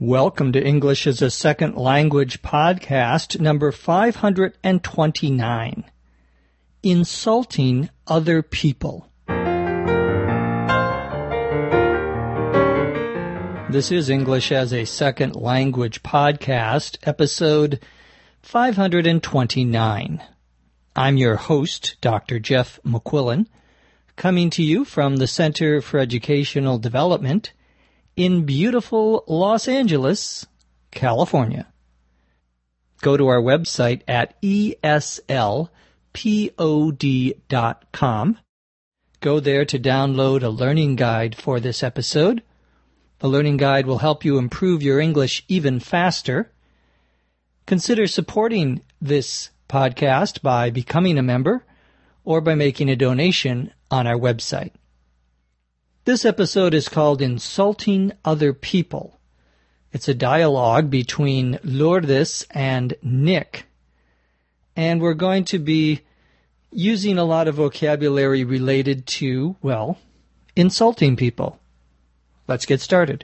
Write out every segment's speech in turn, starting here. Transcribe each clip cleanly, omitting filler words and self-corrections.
Welcome to English as a Second Language podcast number 529. Insulting Other People. This is English as a Second Language podcast, episode 529. I'm your host, Dr. Jeff McQuillan, coming to you from the Center for Educational Development in beautiful Los Angeles, California. Go to our website at eslpod.com. Go there to download a learning guide for this episode. The learning guide will help you improve your English even faster. Consider supporting this podcast by becoming a member or by making a donation on our website. This episode is called Insulting Other People. It's a dialogue between Lourdes and Nick. And we're going to be using a lot of vocabulary related to, well, insulting people. Let's get started.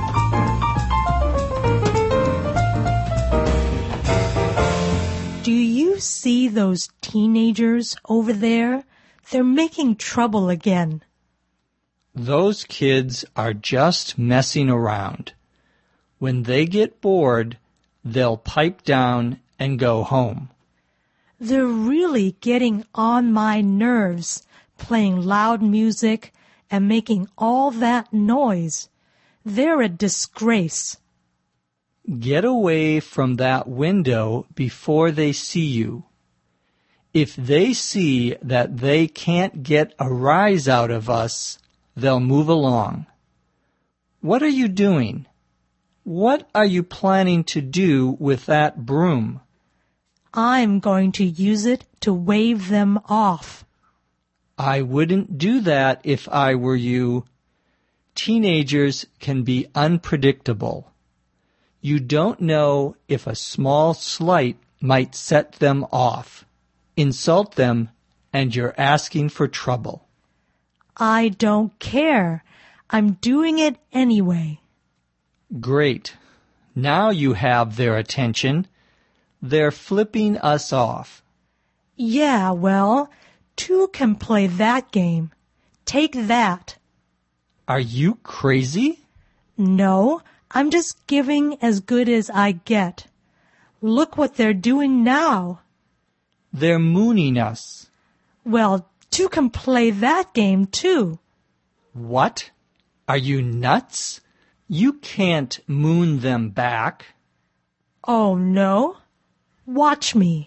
Do you see those teenagers over there? They're making trouble again. Those kids are just messing around. When they get bored, they'll pipe down and go home. They're really getting on my nerves, playing loud music and making all that noise. They're a disgrace. Get away from that window before they see you. If they see that they can't get a rise out of us, they'll move along. What are you doing? What are you planning to do with that broom? I'm going to use it to wave them off. I wouldn't do that if I were you. Teenagers can be unpredictable. You don't know if a small slight might set them off. Insult them, and you're asking for trouble. I don't care. I'm doing it anyway. Great. Now you have their attention. They're flipping us off. Yeah, well, two can play that game. Take that. Are you crazy? No, I'm just giving as good as I get. Look what they're doing now. They're mooning us. Well, two can play that game too. What? Are you nuts? You can't moon them back. Oh, no? Watch me.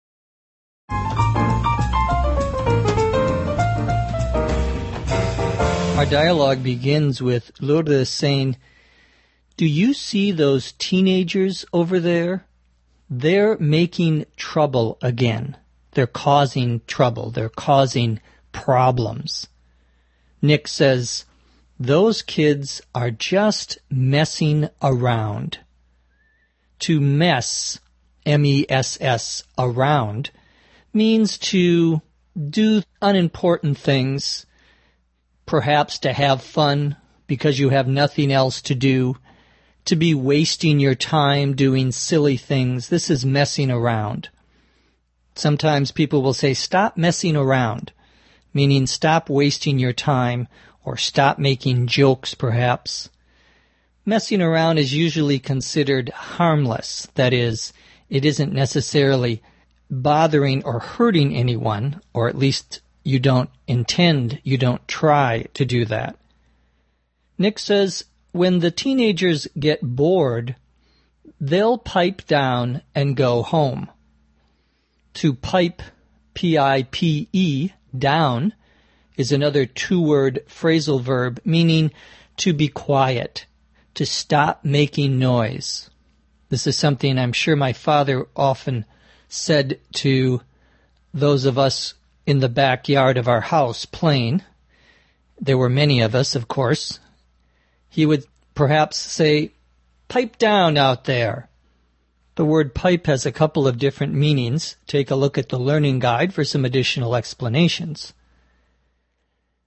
Our dialogue begins with Lourdes saying, "Do you see those teenagers over there? They're making trouble again. They're causing trouble. They're causing problems." Nick says, "Those kids are just messing around." To mess, M-E-S-S, around, means to do unimportant things, perhaps to have fun because you have nothing else to do, to be wasting your time doing silly things. This is messing around. Sometimes people will say, stop messing around, meaning stop wasting your time or stop making jokes, perhaps. Messing around is usually considered harmless. That is, it isn't necessarily bothering or hurting anyone, or at least you don't try to do that. Nick says, when the teenagers get bored, they'll pipe down and go home. To pipe, P-I-P-E, down, is another two-word phrasal verb meaning to be quiet, to stop making noise. This is something I'm sure my father often said to those of us in the backyard of our house playing. There were many of us, of course. He would perhaps say, "Pipe down out there." The word pipe has a couple of different meanings. Take a look at the learning guide for some additional explanations.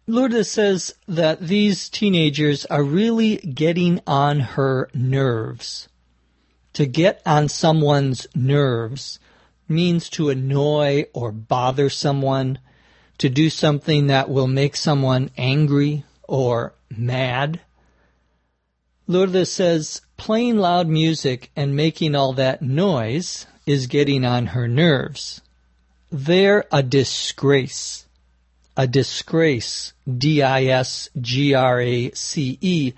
Lourdes says that these teenagers are really getting on her nerves. To get on someone's nerves means to annoy or bother someone, to do something that will make someone angry or mad. Lourdes says playing loud music and making all that noise is getting on her nerves. They're a disgrace. A disgrace, D-I-S-G-R-A-C-E,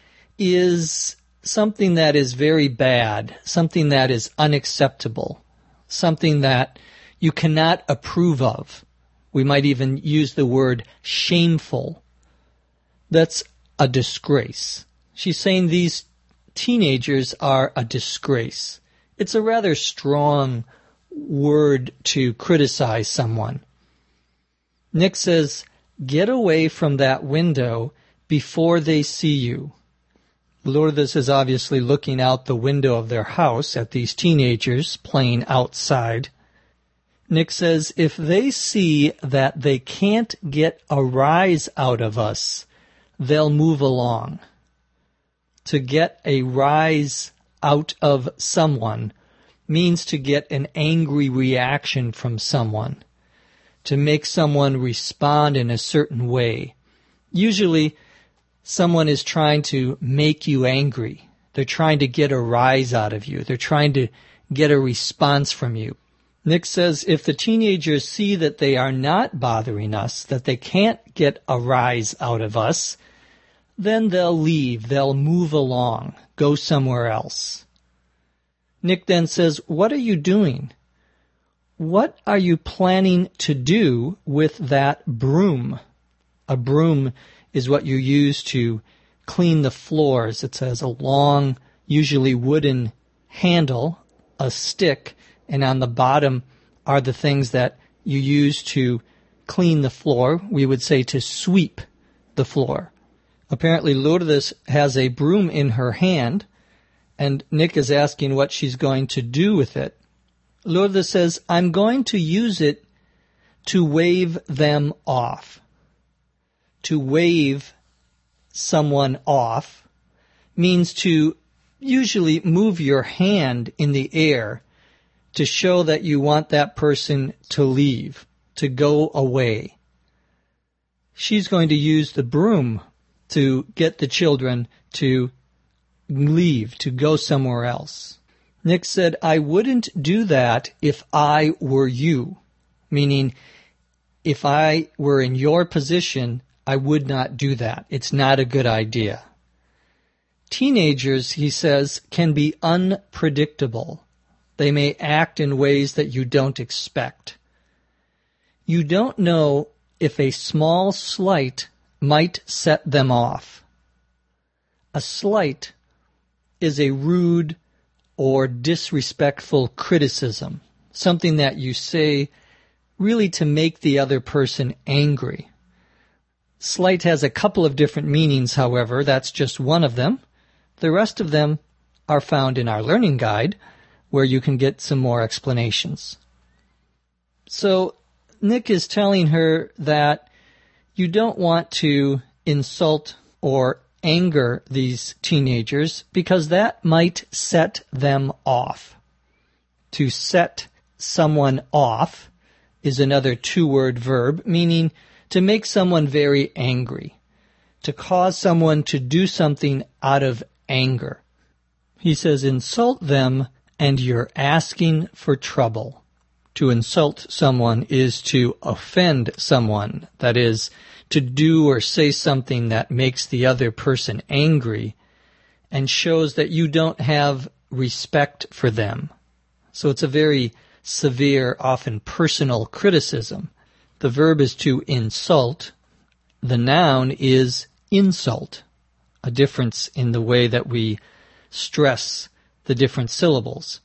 is something that is very bad, something that is unacceptable, something that you cannot approve of. We might even use the word shameful. That's a disgrace. She's saying these teenagers are a disgrace. It's a rather strong word to criticize someone. Nick says, get away from that window before they see you. Lourdes is obviously looking out the window of their house at these teenagers playing outside. Nick says, if they see that they can't get a rise out of us, they'll move along. To get a rise out of someone means to get an angry reaction from someone, to make someone respond in a certain way. Usually, someone is trying to make you angry. They're trying to get a rise out of you. They're trying to get a response from you. Nick says if the teenagers see that they are not bothering us, that they can't get a rise out of us, then they'll leave. They'll move along, go somewhere else. Nick then says, what are you doing? What are you planning to do with that broom? A broom is what you use to clean the floors. It has a long, usually wooden handle, a stick, and on the bottom are the things that you use to clean the floor. We would say to sweep the floor. Apparently Lourdes has a broom in her hand, and Nick is asking what she's going to do with it. Lourdes says, I'm going to use it to wave them off. To wave someone off means to usually move your hand in the air to show that you want that person to leave, to go away. She's going to use the broom to get the children to leave, to go somewhere else. Nick said, I wouldn't do that if I were you, meaning if I were in your position, I would not do that. It's not a good idea. Teenagers, he says, can be unpredictable. They may act in ways that you don't expect. You don't know if a small slight might set them off. A slight is a rude or disrespectful criticism, something that you say really to make the other person angry. Slight has a couple of different meanings, however. That's just one of them. The rest of them are found in our learning guide, where you can get some more explanations. So Nick is telling her that you don't want to insult or anger these teenagers because that might set them off. To set someone off is another two-word verb, meaning to make someone very angry, to cause someone to do something out of anger. He says, insult them and you're asking for trouble. To insult someone is to offend someone, that is, to do or say something that makes the other person angry and shows that you don't have respect for them. So it's a very severe, often personal criticism. The verb is to insult. The noun is insult, a difference in the way that we stress the different syllables.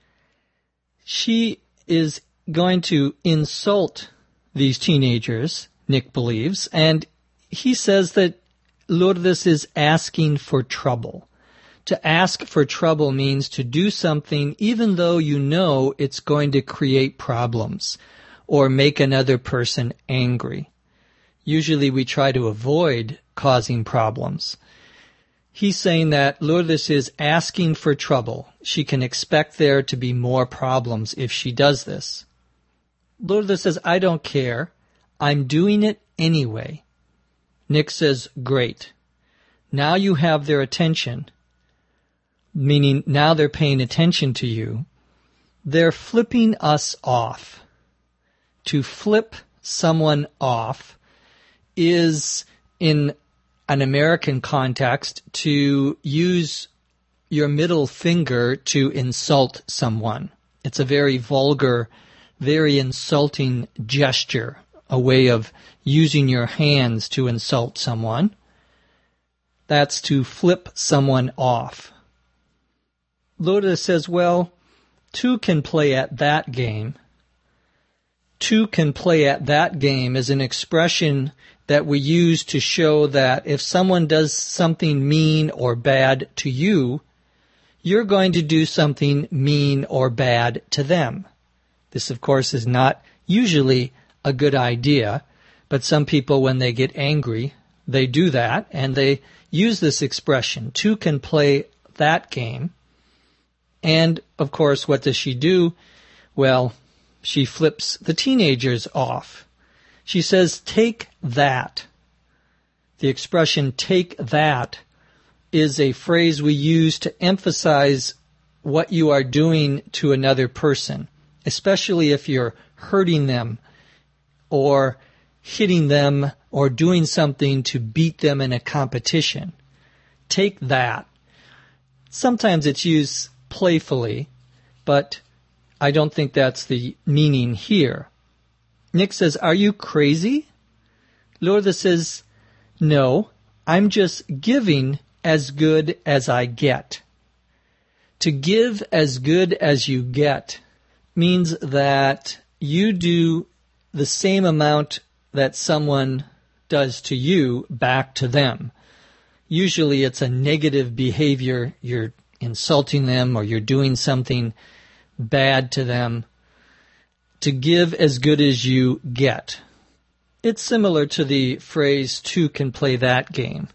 She is going to insult these teenagers, Nick believes, and he says that Lourdes is asking for trouble. To ask for trouble means to do something even though you know it's going to create problems or make another person angry. Usually we try to avoid causing problems. He's saying that Lourdes is asking for trouble. She can expect there to be more problems if she does this. Lourdes says, I don't care. I'm doing it anyway. Nick says, great. Now you have their attention, meaning now they're paying attention to you. They're flipping us off. To flip someone off is, in an American context, to use your middle finger to insult someone. It's a very vulgar, very insulting gesture, a way of using your hands to insult someone. That's to flip someone off. Lourdes says, well, two can play at that game. Two can play at that game is an expression that we use to show that if someone does something mean or bad to you, you're going to do something mean or bad to them. This, of course, is not usually a good idea, but some people, when they get angry, they do that, and they use this expression. Two can play that game. And, of course, what does she do? Well, she flips the teenagers off. She says, take that. The expression, take that, is a phrase we use to emphasize what you are doing to another person, especially if you're hurting them or hitting them or doing something to beat them in a competition. Take that. Sometimes it's used playfully, but I don't think that's the meaning here. Nick says, are you crazy? Lourdes says, no, I'm just giving as good as I get. To give as good as you get means that you do the same amount that someone does to you back to them. Usually it's a negative behavior. You're insulting them or you're doing something bad to them. To give as good as you get. It's similar to the phrase, two can play that game.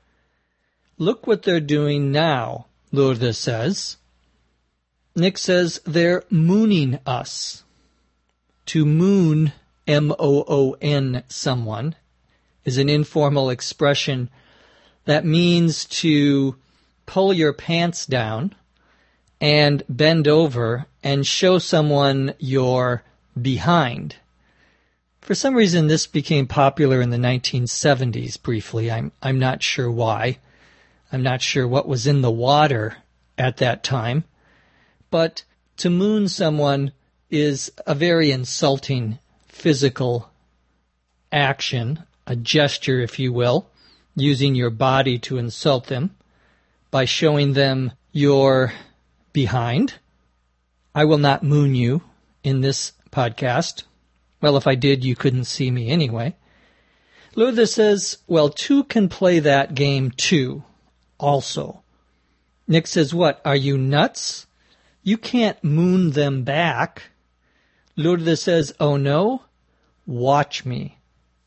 Look what they're doing now, Lourdes says. Nick says they're mooning us. To moon, M-O-O-N, someone, is an informal expression that means to pull your pants down and bend over and show someone your behind. For some reason, this became popular in the 1970s briefly. I'm not sure why. I'm not sure what was in the water at that time. But to moon someone is a very insulting physical action, a gesture, if you will, using your body to insult them by showing them your behind. I will not moon you in this podcast. Well, if I did, you couldn't see me anyway. Lourdes says, well, two can play that game too, also. Nick says, what, are you nuts? You can't moon them back. Lourdes says, oh no? Watch me.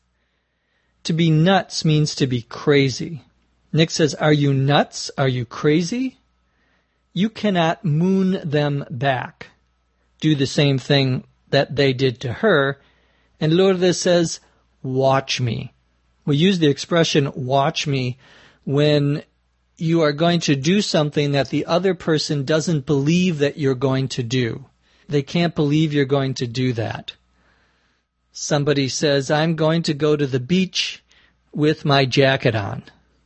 To be nuts means to be crazy. Nick says, are you nuts? Are you crazy? You cannot moon them back. Do the same thing that they did to her. And Lourdes says, watch me. We use the expression watch me when you are going to do something that the other person doesn't believe that you're going to do. They can't believe you're going to do that. Somebody says, I'm going to go to the beach with my jacket on.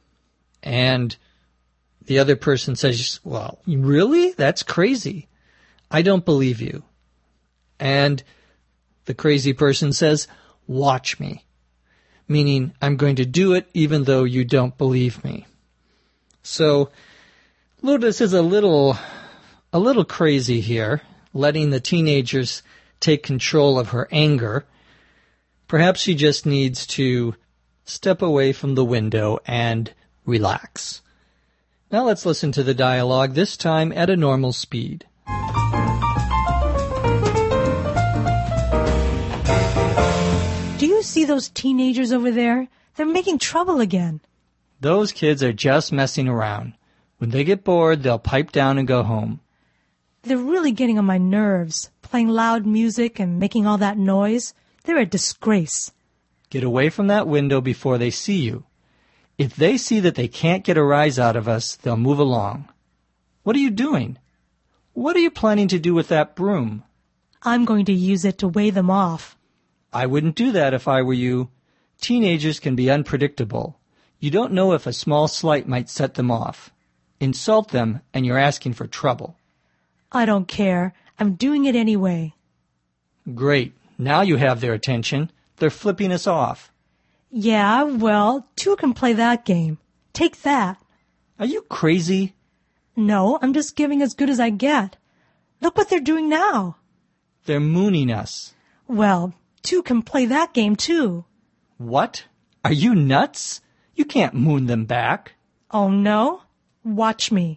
And the other person says, well, really? That's crazy. I don't believe you. And the crazy person says, watch me. Meaning, I'm going to do it even though you don't believe me. So, Lourdes is a little crazy here, letting the teenagers take control of her anger. Perhaps she just needs to step away from the window and relax. Now let's listen to the dialogue, this time at a normal speed. Do you you see those teenagers over there? They're making trouble again. Those kids are just messing around. When they get bored, they'll pipe down and go home. They're really getting on my nerves, playing loud music and making all that noise. They're a disgrace. Get away from that window before they see you. If they see that they can't get a rise out of us, they'll move along. What are you doing? What are you planning to do with that broom? I'm going to use it to wave them off. I wouldn't do that if I were you. Teenagers can be unpredictable. You don't know if a small slight might set them off. Insult them, and you're asking for trouble. I don't care. I'm doing it anyway. Great. Now you have their attention. They're flipping us off. Yeah, well, two can play that game. Take that. Are you crazy? No, I'm just giving as good as I get. Look what they're doing now. They're mooning us. Well, two can play that game too. What? Are you nuts? You can't moon them back. Oh, no? Watch me.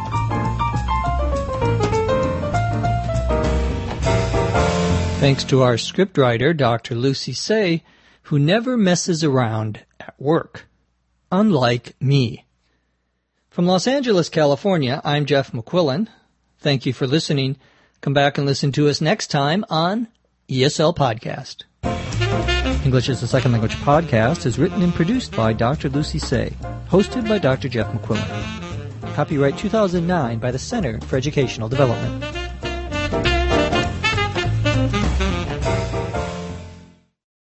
Thanks to our scriptwriter, Dr. Lucy Say, who never messes around at work. Unlike me. From Los Angeles, California, I'm Jeff McQuillan. Thank you for listening. Come back and listen to us next time on ESL Podcast. English as a Second Language podcast is written and produced by Dr. Lucy Say, hosted by Dr. Jeff McQuillan. Copyright 2009 by the Center for Educational Development.